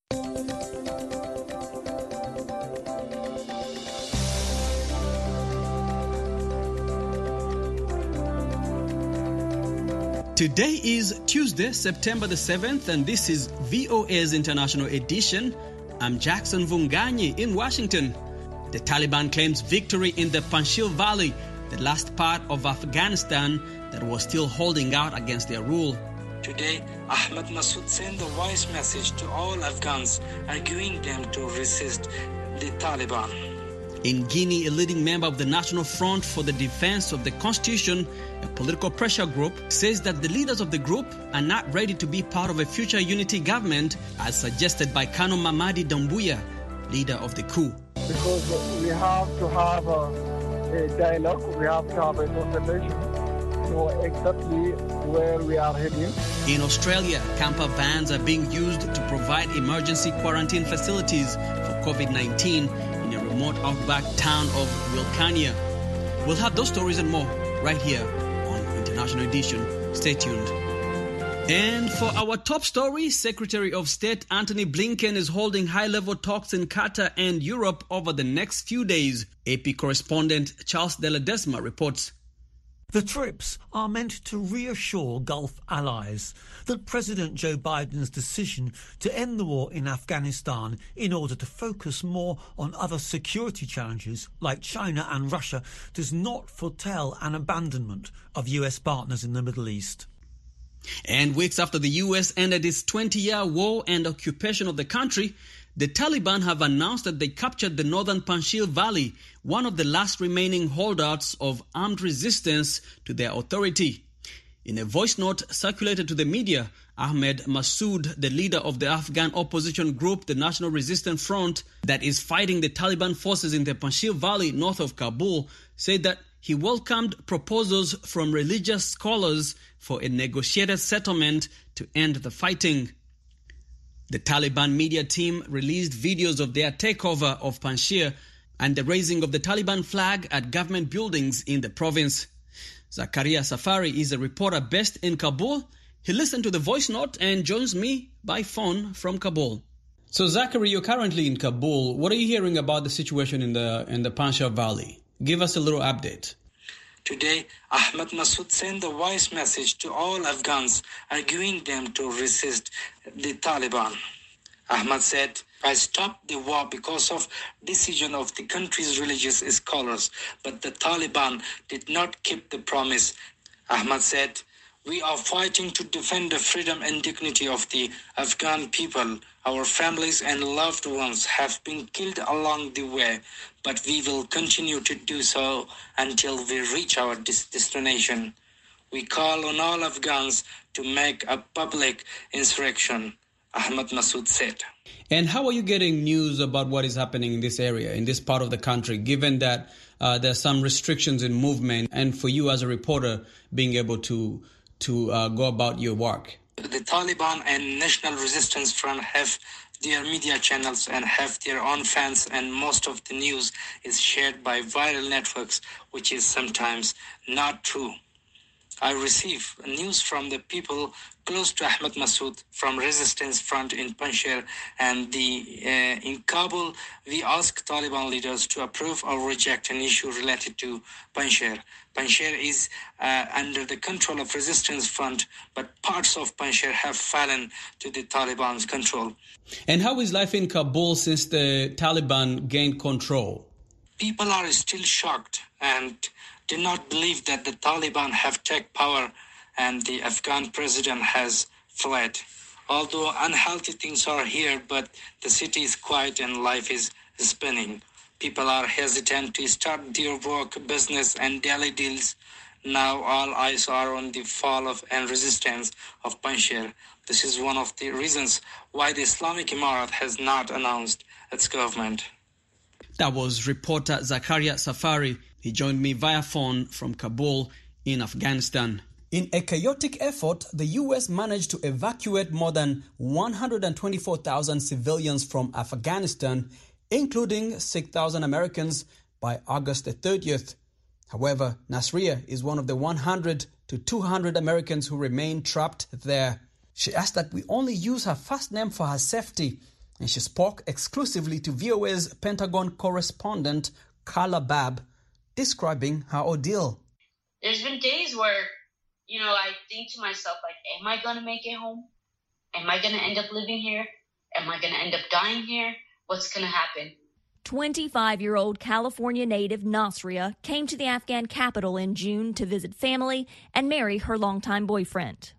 Today is Tuesday, September the 7th, and this is VOA's International Edition. I'm Jackson Vunganyi in Washington. The Taliban claims victory in the Panjshir Valley, the last part of Afghanistan that was still holding out against their rule. Today, Ahmad Massoud sent a voice message to all Afghans, arguing them to resist the Taliban. In Guinea, a leading member of the National Front for the Defense of the Constitution, a political pressure group, says that the leaders of the group are not ready to be part of a future unity government, as suggested by Colonel Mamadi Doumbouya, leader of the coup. Because we have to have a dialogue, we have to have a conversation, know exactly where we are heading. In Australia, camper vans are being used to provide emergency quarantine facilities for COVID-19 in a remote outback town of Wilcannia. We'll have those stories and more right here on International Edition. Stay tuned. And for our top story, Secretary of State Antony Blinken is holding high-level talks in Qatar and Europe over the next few days. AP correspondent Charles De Ledesma reports. The trips are meant to reassure Gulf allies that President Joe Biden's decision to end the war in Afghanistan in order to focus more on other security challenges like China and Russia does not foretell an abandonment of US partners in the Middle East. And weeks after the US ended its 20-year war and occupation of the country, the Taliban have announced that they captured the northern Panjshir Valley, one of the last remaining holdouts of armed resistance to their authority. In a voice note circulated to the media, Ahmed Massoud, the leader of the Afghan opposition group, the National Resistance Front, that is fighting the Taliban forces in the Panjshir Valley north of Kabul, said that he welcomed proposals from religious scholars for a negotiated settlement to end the fighting. The Taliban media team released videos of their takeover of Panjshir and the raising of the Taliban flag at government buildings in the province. Zakaria Safari is a reporter based in Kabul. He listened to the voice note and joins me by phone from Kabul. So Zachary, you're currently in Kabul. What are you hearing about the situation in the Panjshir Valley? Give us a little update. Today, Ahmad Massoud sent a voice message to all Afghans, arguing them to resist the Taliban. Ahmad said, "I stopped the war because of decision of the country's religious scholars, but the Taliban did not keep the promise." Ahmad said, "We are fighting to defend the freedom and dignity of the Afghan people. Our families and loved ones have been killed along the way, but we will continue to do so until we reach our destination. We call on all Afghans to make a public insurrection," Ahmad Massoud said. And how are you getting news about what is happening in this area, in this part of the country, given that there are some restrictions in movement, and for you as a reporter being able to go about your work? The Taliban and National Resistance Front have their media channels and have their own fans, and most of the news is shared by viral networks, which is sometimes not true. I receive news from the people close to Ahmad Massoud from Resistance Front in Panjshir, and in Kabul, we ask Taliban leaders to approve or reject an issue related to Panjshir. Panjshir is under the control of Resistance Front, but parts of Panjshir have fallen to the Taliban's control. And how is life in Kabul since the Taliban gained control? People are still shocked and do not believe that the Taliban have taken power and the Afghan president has fled. Although unhealthy things are here, but the city is quiet and life is spinning. People are hesitant to start their work, business, and daily deals. Now all eyes are on the fall of and resistance of Panjshir. This is one of the reasons why the Islamic Emirat has not announced its government. That was reporter Zakaria Safari. He joined me via phone from Kabul in Afghanistan. In a chaotic effort, the U.S. managed to evacuate more than 124,000 civilians from Afghanistan, including 6,000 Americans, by August the 30th. However, Nasria is one of the 100 to 200 Americans who remain trapped there. She asked that we only use her first name for her safety And she spoke exclusively to VOA's Pentagon correspondent, Carla Babb, describing her ordeal. There's been days where, I think to myself, am I going to make it home? Am I going to end up living here? Am I going to end up dying here? What's going to happen? 25-year-old California native Nasria came to the Afghan capital in June to visit family and marry her longtime boyfriend.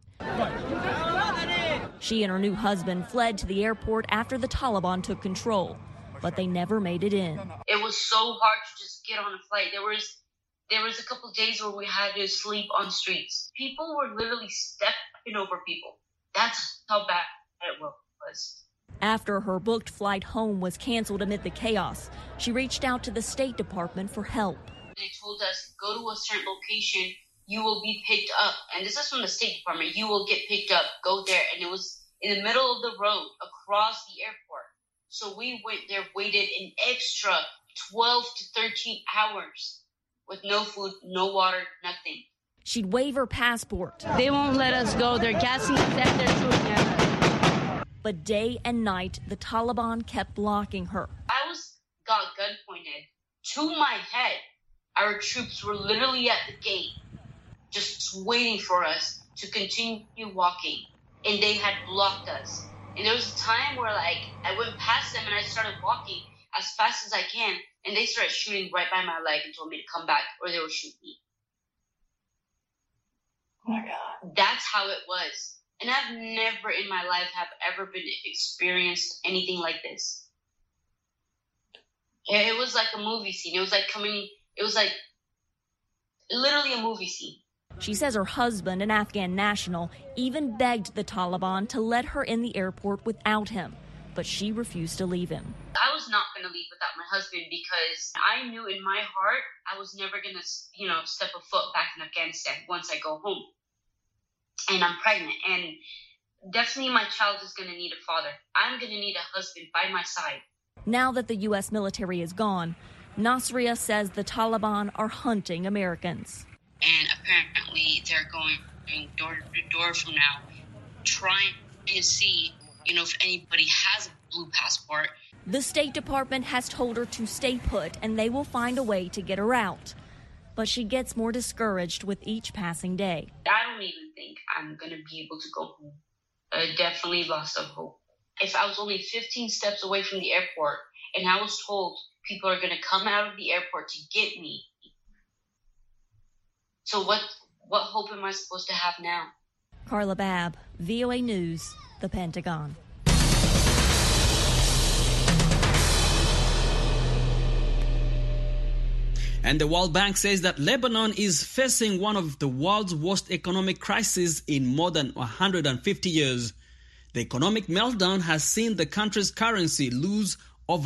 She and her new husband fled to the airport after the Taliban took control, but they never made it in. It was so hard to just get on a flight. There was a couple of days where we had to sleep on streets. People were literally stepping over people. That's how bad it was. After her booked flight home was canceled amid the chaos, she reached out to the State Department for help. They told us, go to a certain location, you will be picked up. And this is from the State Department. You will get picked up. Go there. And it was in the middle of the road across the airport. So we went there, waited an extra 12 to 13 hours with no food, no water, nothing. She'd waive her passport. They won't let us go. They're gassing us and they're shooting at us. But day and night, the Taliban kept blocking her. I got gun pointed to my head. Our troops were literally at the gate, just waiting for us to continue walking. And they had blocked us. And there was a time where, I went past them and I started walking as fast as I can. And they started shooting right by my leg and told me to come back or they would shoot me. Oh my God. That's how it was. And I've never in my life have ever been experienced anything like this. It was like a movie scene. It was like literally a movie scene. She says her husband, an Afghan national, even begged the Taliban to let her in the airport without him, but she refused to leave him. I was not going to leave without my husband because I knew in my heart I was never going to, step a foot back in Afghanistan once I go home. And I'm pregnant, and definitely my child is going to need a father. I'm going to need a husband by my side. Now that the U.S. military is gone, Nasria says the Taliban are hunting Americans. And apparently they're going door to door from now, trying to see, if anybody has a blue passport. The State Department has told her to stay put, and they will find a way to get her out. But she gets more discouraged with each passing day. I don't even think I'm going to be able to go home. I definitely lost some hope. If I was only 15 steps away from the airport and I was told people are going to come out of the airport to get me, so what hope am I supposed to have now? Carla Babb, VOA News, The Pentagon. And the World Bank says that Lebanon is facing one of the world's worst economic crises in more than 150 years. The economic meltdown has seen the country's currency lose over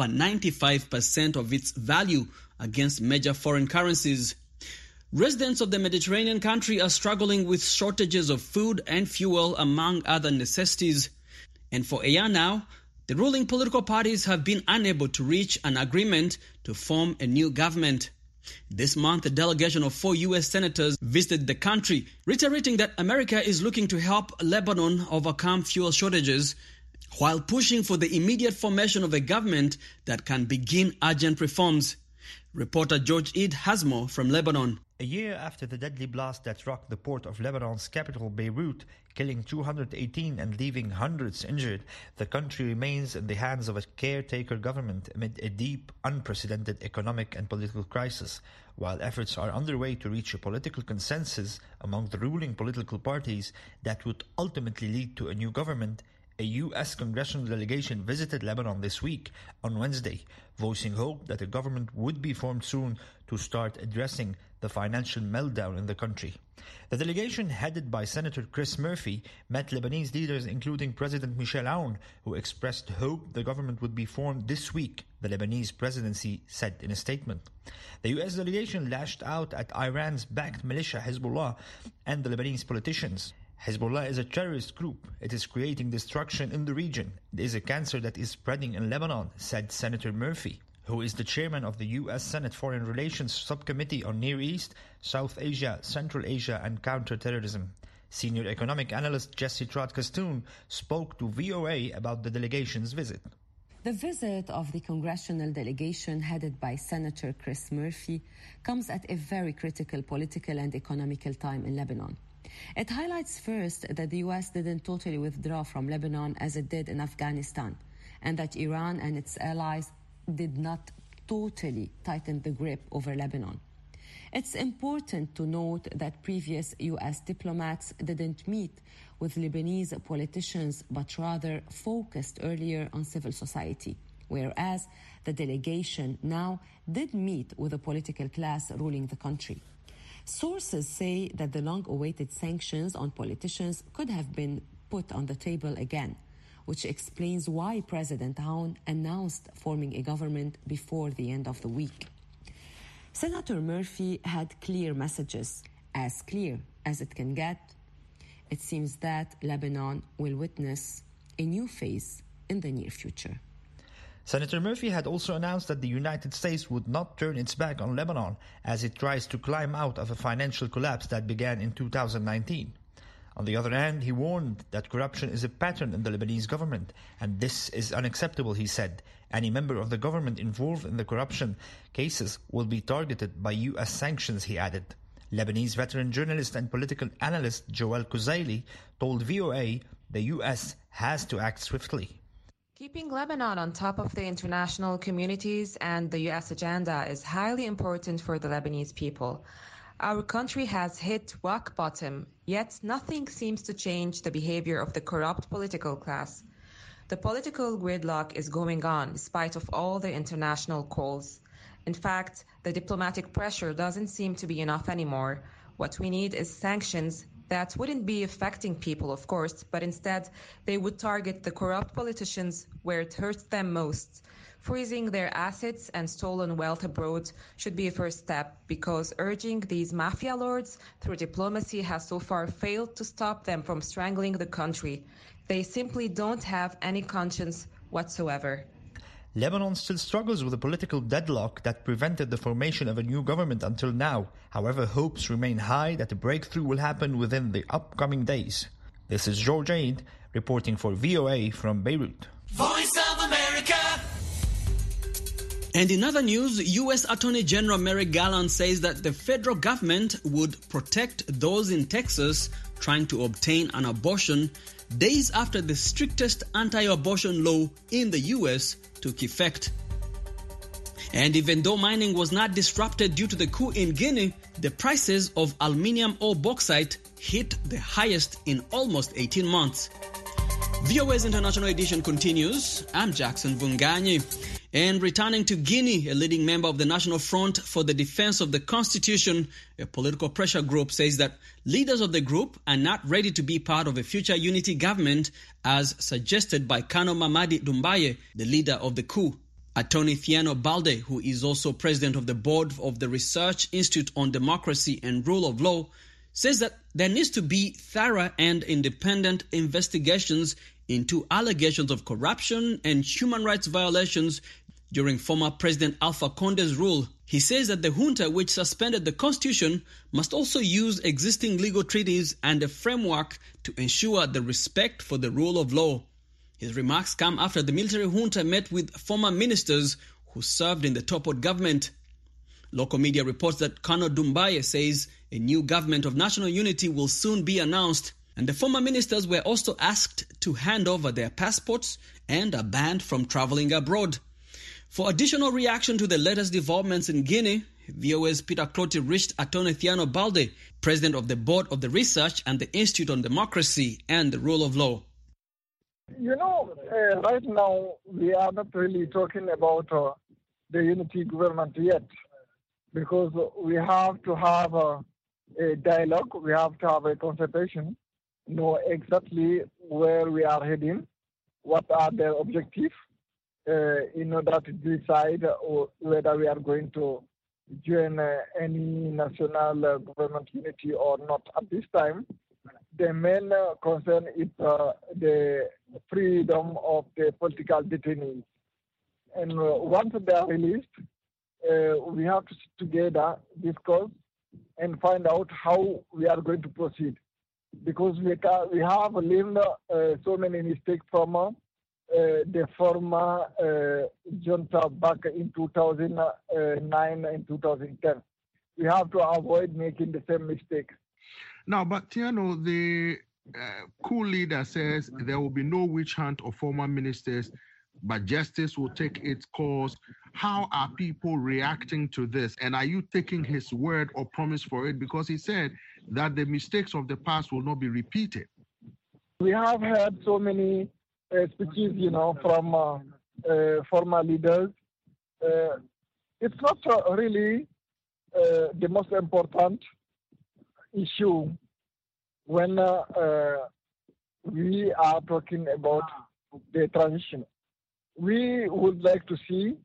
95% of its value against major foreign currencies. Residents of the Mediterranean country are struggling with shortages of food and fuel, among other necessities. And for a year now, the ruling political parties have been unable to reach an agreement to form a new government. This month, a delegation of 4 U.S. senators visited the country, reiterating that America is looking to help Lebanon overcome fuel shortages, while pushing for the immediate formation of a government that can begin urgent reforms. Reporter George Eid has more from Lebanon. A year after the deadly blast that rocked the port of Lebanon's capital, Beirut, killing 218 and leaving hundreds injured, the country remains in the hands of a caretaker government amid a deep, unprecedented economic and political crisis. While efforts are underway to reach a political consensus among the ruling political parties that would ultimately lead to a new government, a U.S. congressional delegation visited Lebanon this week on Wednesday, voicing hope that a government would be formed soon to start addressing the financial meltdown in the country. The delegation, headed by Senator Chris Murphy, met Lebanese leaders including President Michel Aoun, who expressed hope the government would be formed this week, the Lebanese presidency said in a statement. The U.S. delegation lashed out at Iran's backed militia Hezbollah and the Lebanese politicians. Hezbollah is a terrorist group. It is creating destruction in the region. It is a cancer that is spreading in Lebanon, said Senator Murphy, who is the chairman of the U.S. Senate Foreign Relations Subcommittee on Near East, South Asia, Central Asia and Counterterrorism. Senior economic analyst Jesse Trott-Castoon spoke to VOA about the delegation's visit. The visit of the congressional delegation headed by Senator Chris Murphy comes at a very critical political and economical time in Lebanon. It highlights first that the U.S. didn't totally withdraw from Lebanon as it did in Afghanistan, and that Iran and its allies did not totally tighten the grip over Lebanon. It's important to note that previous U.S. diplomats didn't meet with Lebanese politicians, but rather focused earlier on civil society, whereas the delegation now did meet with the political class ruling the country. Sources say that the long-awaited sanctions on politicians could have been put on the table again, which explains why President Aoun announced forming a government before the end of the week. Senator Murphy had clear messages, as clear as it can get. It seems that Lebanon will witness a new phase in the near future. Senator Murphy had also announced that the United States would not turn its back on Lebanon as it tries to climb out of a financial collapse that began in 2019. On the other hand, he warned that corruption is a pattern in the Lebanese government, and this is unacceptable, he said. Any member of the government involved in the corruption cases will be targeted by U.S. sanctions, he added. Lebanese veteran journalist and political analyst Joel Kuzaili told VOA the U.S. has to act swiftly. Keeping Lebanon on top of the international communities and the U.S. agenda is highly important for the Lebanese people. Our country has hit rock bottom, yet nothing seems to change the behavior of the corrupt political class. The political gridlock is going on despite of all the international calls. In fact, the diplomatic pressure doesn't seem to be enough anymore. What we need is sanctions that wouldn't be affecting people, of course, but instead they would target the corrupt politicians where it hurts them most. Freezing their assets and stolen wealth abroad should be a first step, because urging these mafia lords through diplomacy has so far failed to stop them from strangling the country. They simply don't have any conscience whatsoever. Lebanon still struggles with a political deadlock that prevented the formation of a new government until now. However, hopes remain high that a breakthrough will happen within the upcoming days. This is George Aid reporting for VOA from Beirut. Voice of America. And in other news, U.S. Attorney General Merrick Garland says that the federal government would protect those in Texas trying to obtain an abortion days after the strictest anti-abortion law in the U.S. took effect. And even though mining was not disrupted due to the coup in Guinea, the prices of aluminium or bauxite hit the highest in almost 18 months. VOA's International Edition continues. I'm Jackson Vunganyi. And returning to Guinea, a leading member of the National Front for the Defense of the Constitution, a political pressure group, says that leaders of the group are not ready to be part of a future unity government as suggested by Kano Mamadi Doumbouya, the leader of the coup. Attorney Thiano Balde, who is also president of the board of the Research Institute on Democracy and Rule of Law, says that there needs to be thorough and independent investigations into allegations of corruption and human rights violations during former President Alpha Conde's rule. He says that the junta, which suspended the constitution, must also use existing legal treaties and a framework to ensure the respect for the rule of law. His remarks come after the military junta met with former ministers who served in the toppled government. Local media reports that Kano Doumbouya says a new government of national unity will soon be announced, and the former ministers were also asked to hand over their passports and are banned from traveling abroad. For additional reaction to the latest developments in Guinea, VOA's Peter Clotty reached Attorney Thiano Balde, president of the board of the Research and the Institute on Democracy and the Rule of Law. Right now we are not really talking about the unity government yet, because we have to have a dialogue, we have to have a consultation, know exactly where we are heading, what are their objectives, in order to decide whether we are going to join any national government unity or not. At this time, the main concern is the freedom of the political detainees. And once they are released, we have to sit together, discuss, and find out how we are going to proceed. Because we have learned so many mistakes from the former junta back in 2009 and 2010. We have to avoid making the same mistake. Now, but Tiano, the coup leader says there will be no witch hunt of former ministers, but justice will take its course. How are people reacting to this? And are you taking his word or promise for it? Because he said that the mistakes of the past will not be repeated. We have heard so many speeches, from former leaders. It's not really the most important issue when we are talking about the transition. We would like to see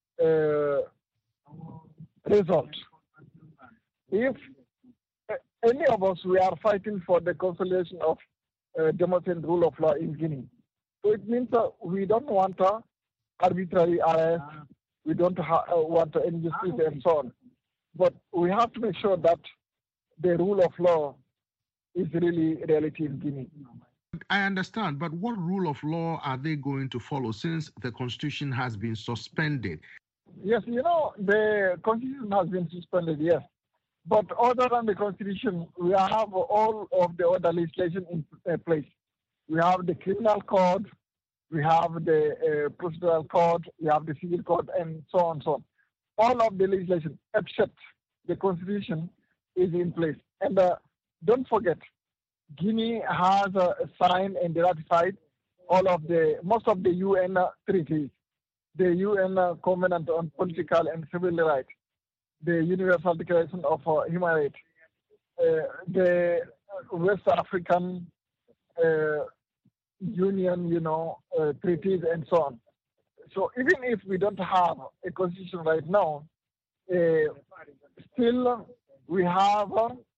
results. If any of us, we are fighting for the consolidation of democracy and rule of law in Guinea. So it means we don't want arbitrary arrest, we don't want injustice and so on. But we have to make sure that the rule of law is really reality in Guinea. I understand, but what rule of law are they going to follow since the constitution has been suspended? Yes, the constitution has been suspended, yes. But other than the constitution, we have all of the other legislation in place. We have the criminal code, we have the procedural code, we have the civil code, and so on and so on. All of the legislation, except the constitution, is in place. And don't forget, Guinea has signed and ratified most of the UN treaties, the UN Covenant on Political and Civil Rights, the Universal Declaration of Human Rights, the West African Union, treaties, and so on. So even if we don't have a constitution right now, still we have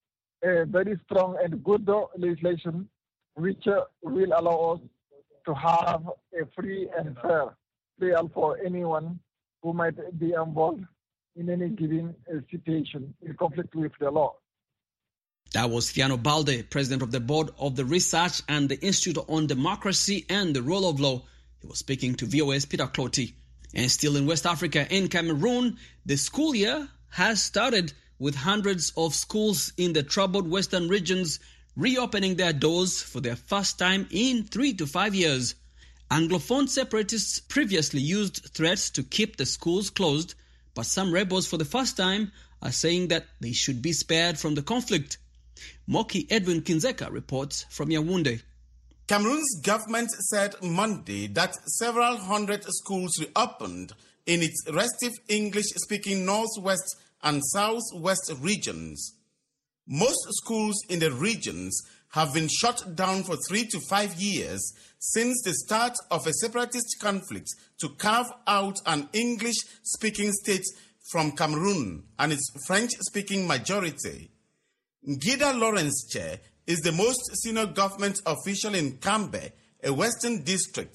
a very strong and good legislation which will allow us to have a free and fair trial for anyone who might be involved in any given situation in conflict with the law. That was Fiano Balde, president of the board of the Research and the Institute on Democracy and the Rule of Law. He was speaking to VOA's Peter Clotty. And still in West Africa, in Cameroon, the school year has started with hundreds of schools in the troubled western regions reopening their doors for their first time in 3 to 5 years. Anglophone separatists previously used threats to keep the schools closed, but some rebels for the first time are saying that they should be spared from the conflict. Moki Edwin Kinzeka reports from Yaoundé. Cameroon's government said Monday that several hundred schools reopened in its restive English-speaking northwest and southwest regions. Most schools in the regions have been shut down for 3 to 5 years since the start of a separatist conflict to carve out an English-speaking state from Cameroon and its French-speaking majority. Ngida Lawrence Chair is the most senior government official in Cambe, a western district.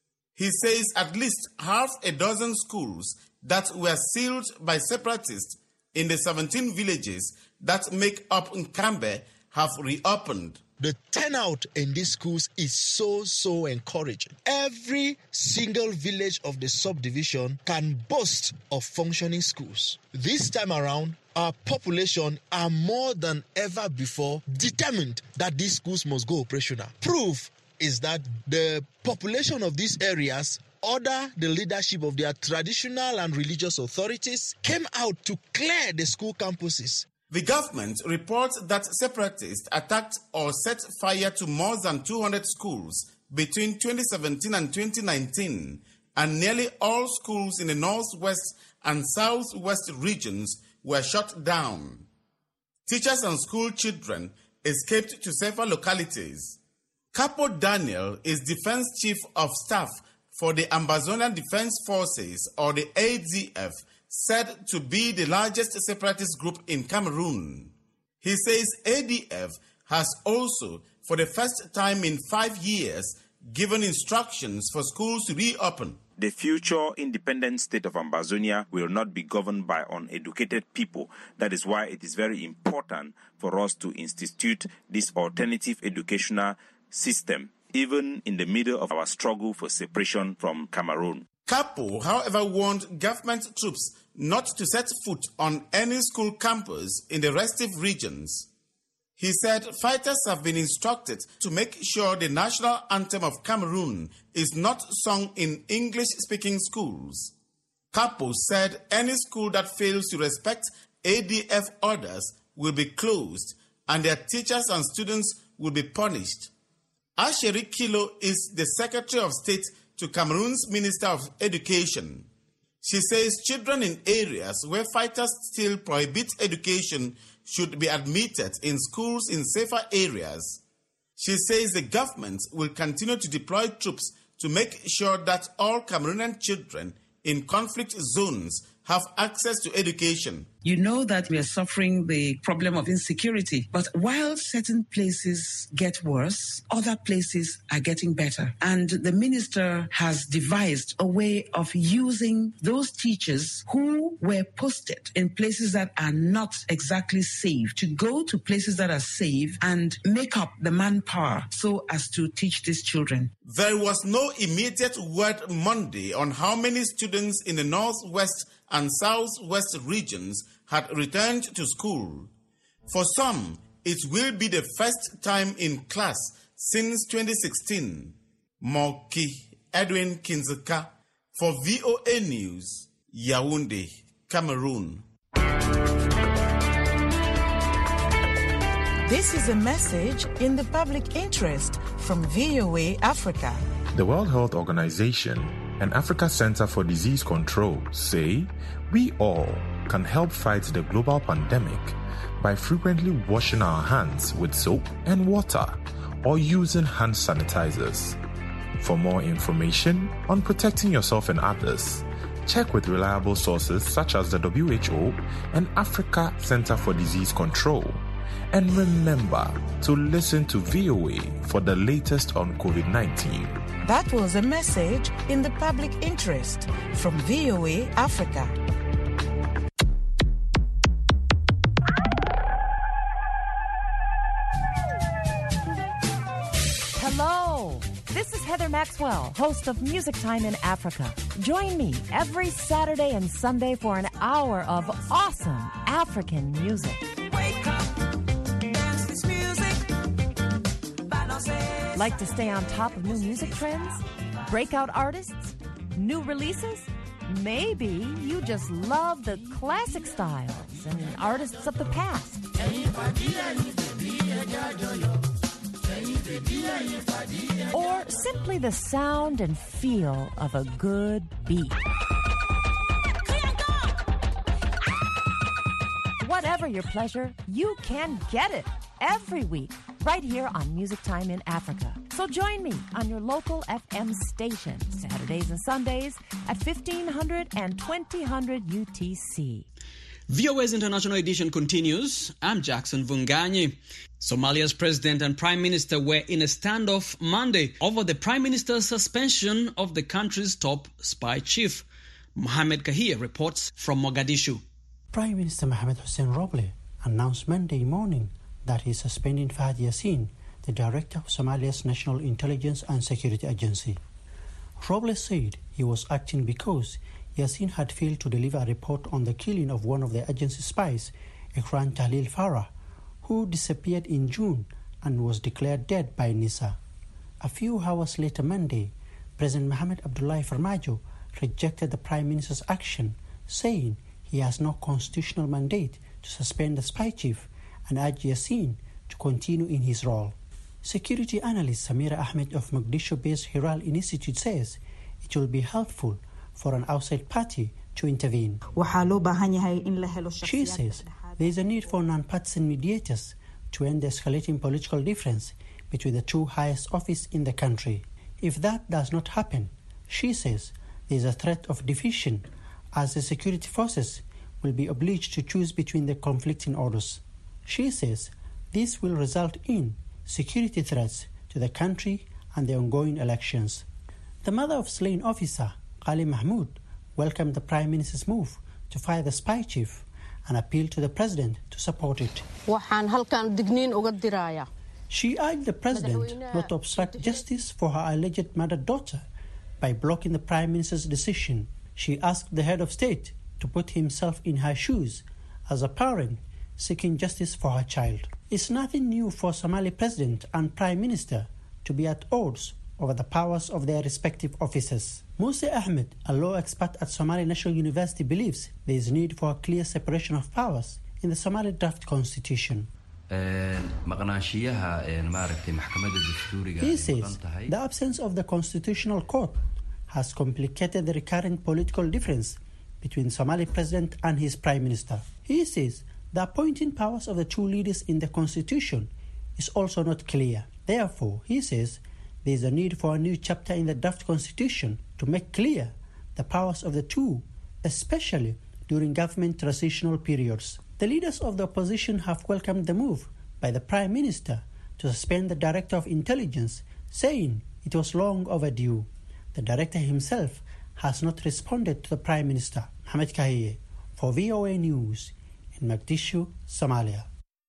He says at least half a dozen schools that were sealed by separatists in the 17 villages that make up Cambe have reopened. The turnout in these schools is so encouraging. Every single village of the subdivision can boast of functioning schools. This time around, our population are more than ever before determined that these schools must go operational. Proof is that the population of these areas, under the leadership of their traditional and religious authorities, came out to clear the school campuses. The government reports that separatists attacked or set fire to more than 200 schools between 2017 and 2019, and nearly all schools in the northwest and southwest regions were shut down. Teachers and school children escaped to safer localities. Capo Daniel is Defense Chief of Staff for the Ambazonian Defense Forces, or the ADF, said to be the largest separatist group in Cameroon. He says ADF has also, for the first time in 5 years, given instructions for schools to reopen. The future independent state of Ambazonia will not be governed by uneducated people. That is why it is very important for us to institute this alternative educational system even in the middle of our struggle for separation from Cameroon. Capo, however, warned government troops not to set foot on any school campus in the restive regions. He said fighters have been instructed to make sure the national anthem of Cameroon is not sung in English-speaking schools. Capo said any school that fails to respect ADF orders will be closed and their teachers and students will be punished. Asheri Kilo is the Secretary of State to Cameroon's Minister of Education. She says children in areas where fighters still prohibit education should be admitted in schools in safer areas. She says the government will continue to deploy troops to make sure that all Cameroonian children in conflict zones have access to education. You know that we are suffering the problem of insecurity, but while certain places get worse, other places are getting better. And the minister has devised a way of using those teachers who were posted in places that are not exactly safe to go to places that are safe and make up the manpower so as to teach these children. There was no immediate word Monday on how many students in the northwest and southwest regions had returned to school. For some, it will be the first time in class since 2016. Moki Edwin Kinzeka for VOA News, Yaoundé, Cameroon. This is a message in the public interest from VOA Africa. The World Health Organization and Africa Center for Disease Control say we all can help fight the global pandemic by frequently washing our hands with soap and water or using hand sanitizers. For more information on protecting yourself and others, check with reliable sources such as the WHO and Africa Center for Disease Control. And remember to listen to VOA for the latest on COVID-19. That was a message in the public interest from VOA Africa. Hello, this is Heather Maxwell, host of Music Time in Africa. Join me every Saturday and Sunday for an hour of awesome African music. Wake up, dance this music. Like to stay on top of new music trends? Breakout artists? New releases? Maybe you just love the classic styles and artists of the past. Or simply the sound and feel of a good beat. Whatever your pleasure, you can get it every week right here on Music Time in Africa. So join me on your local FM station, Saturdays and Sundays at 1500 and 2000 UTC. VOA's International Edition continues. I'm Jackson Vunganyi. Somalia's president and prime minister were in a standoff Monday over the prime minister's suspension of the country's top spy chief. Mohamed Kahir reports from Mogadishu. Prime Minister Mohamed Hussein Roble announced Monday morning that he is suspending Fahad Yassin, the director of Somalia's National Intelligence and Security Agency. Roble said he was acting because Yassin had failed to deliver a report on the killing of one of the agency's spies, Ikran Tahlil Farah, who disappeared in June and was declared dead by NISA. A few hours later Monday, President Mohamed Abdullahi Farmajo rejected the Prime Minister's action, saying he has no constitutional mandate to suspend the spy chief and urged Yassin to continue in his role. Security analyst Samira Ahmed of Mogadishu-based Hiral Institute says it will be helpful for an outside party to intervene. She says there is a need for non-partisan mediators to end the escalating political difference between the two highest offices in the country. If that does not happen, she says there is a threat of division as the security forces will be obliged to choose between the conflicting orders. She says this will result in security threats to the country and the ongoing elections. The mother of slain officer, Qali Mahmoud, welcomed the Prime Minister's move to fire the spy chief and appealed to the President to support it. She urged the president not to obstruct justice for her alleged murdered daughter by blocking the Prime Minister's decision. She asked the head of state to put himself in her shoes as a parent seeking justice for her child. It's nothing new for Somali president and Prime Minister to be at odds over the powers of their respective offices. Musa Ahmed, a law expert at Somali National University, believes there is need for a clear separation of powers in the Somali draft constitution. He says the absence of the constitutional court has complicated the recurrent political difference between Somali president and his prime minister. He says the appointing powers of the two leaders in the constitution is also not clear. Therefore, he says there is a need for a new chapter in the draft constitution to make clear the powers of the two, especially during government transitional periods. The leaders of the opposition have welcomed the move by the Prime Minister to suspend the Director of Intelligence, saying it was long overdue. The Director himself has not responded to the Prime Minister. Mohamed Kahiye for VOA News in Mogadishu, Somalia.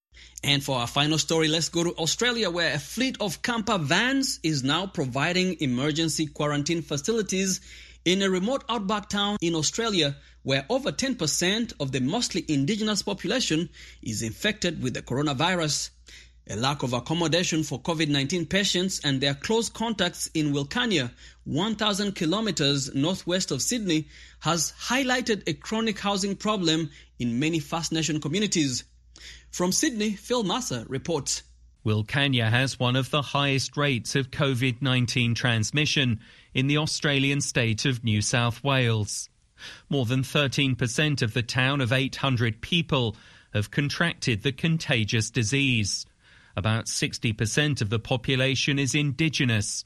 And for our final story, let's go to Australia, where a fleet of camper vans is now providing emergency quarantine facilities in a remote outback town in Australia, where over 10% of the mostly indigenous population is infected with the coronavirus. A lack of accommodation for COVID-19 patients and their close contacts in Wilcannia, 1,000 kilometers northwest of Sydney, has highlighted a chronic housing problem in many First Nation communities. From Sydney, Phil Massa reports. Wilcannia has one of the highest rates of COVID-19 transmission in the Australian state of New South Wales. More than 13% of the town of 800 people have contracted the contagious disease. About 60% of the population is Indigenous.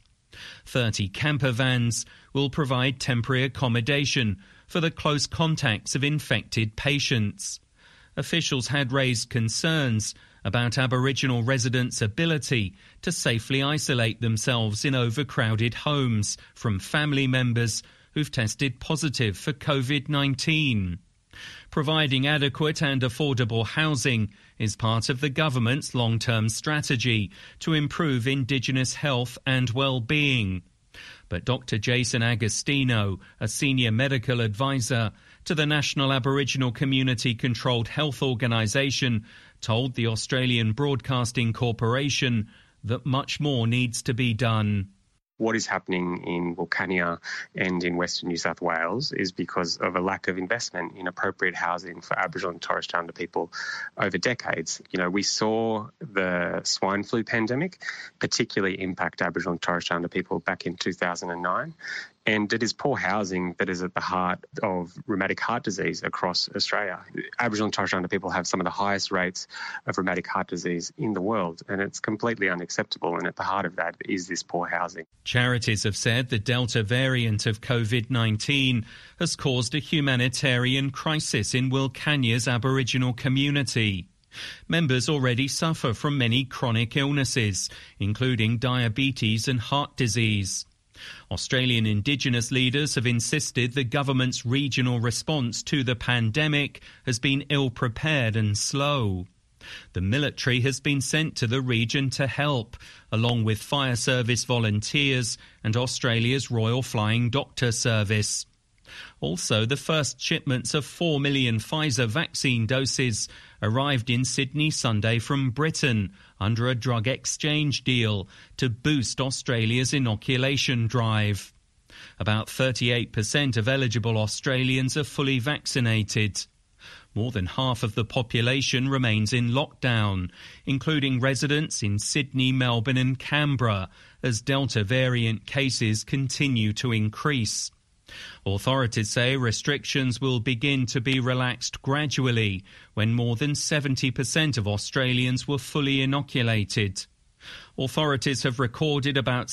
30 camper vans will provide temporary accommodation for the close contacts of infected patients. Officials had raised concerns about Aboriginal residents' ability to safely isolate themselves in overcrowded homes from family members who've tested positive for COVID-19. Providing adequate and affordable housing is part of the government's long-term strategy to improve Indigenous health and well-being. But Dr. Jason Agostino, a senior medical advisor to the National Aboriginal Community Controlled Health Organisation, told the Australian Broadcasting Corporation that much more needs to be done. What is happening in Wilcannia and in Western New South Wales is because of a lack of investment in appropriate housing for Aboriginal and Torres Strait Islander people over decades. You know, we saw the swine flu pandemic particularly impact Aboriginal and Torres Strait Islander people back in 2009. And it is poor housing that is at the heart of rheumatic heart disease across Australia. Aboriginal and Torres Strait Islander people have some of the highest rates of rheumatic heart disease in the world, and it's completely unacceptable. And at the heart of that is this poor housing. Charities have said the Delta variant of COVID-19 has caused a humanitarian crisis in Wilcannia's Aboriginal community. Members already suffer from many chronic illnesses, including diabetes and heart disease. Australian Indigenous leaders have insisted the government's regional response to the pandemic has been ill-prepared and slow. The military has been sent to the region to help, along with fire service volunteers and Australia's Royal Flying Doctor Service. Also, the first shipments of 4 million Pfizer vaccine doses arrived in Sydney Sunday from Britain under a drug exchange deal to boost Australia's inoculation drive. About 38% of eligible Australians are fully vaccinated. More than half of the population remains in lockdown, including residents in Sydney, Melbourne and Canberra, as Delta variant cases continue to increase. Authorities say restrictions will begin to be relaxed gradually when more than 70% of Australians were fully inoculated. Authorities have recorded about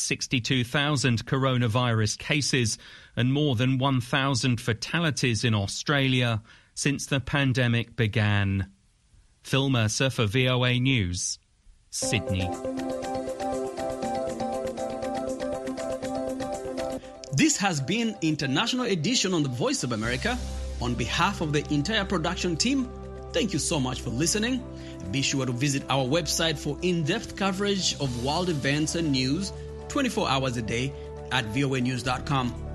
62,000 coronavirus cases and more than 1,000 fatalities in Australia since the pandemic began. Phil Mercer for VOA News, Sydney. This has been International Edition on the Voice of America. On behalf of the entire production team, Thank you so much for listening. Be sure to visit our website for in-depth coverage of world events and news 24 hours a day at voanews.com.